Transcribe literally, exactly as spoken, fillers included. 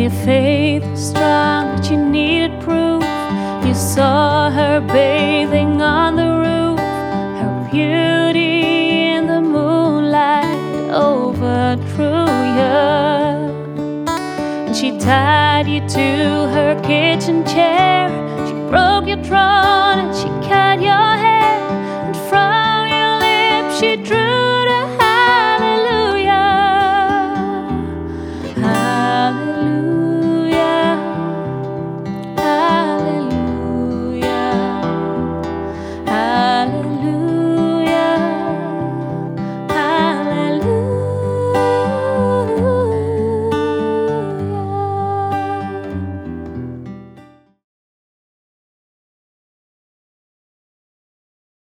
your faith was strong, but you needed proof. You saw her bathing on the roof, her beauty in the moonlight overthrew you. And she tied you to her kitchen chair. She broke your throne and she cut your hair, and from your lips she drew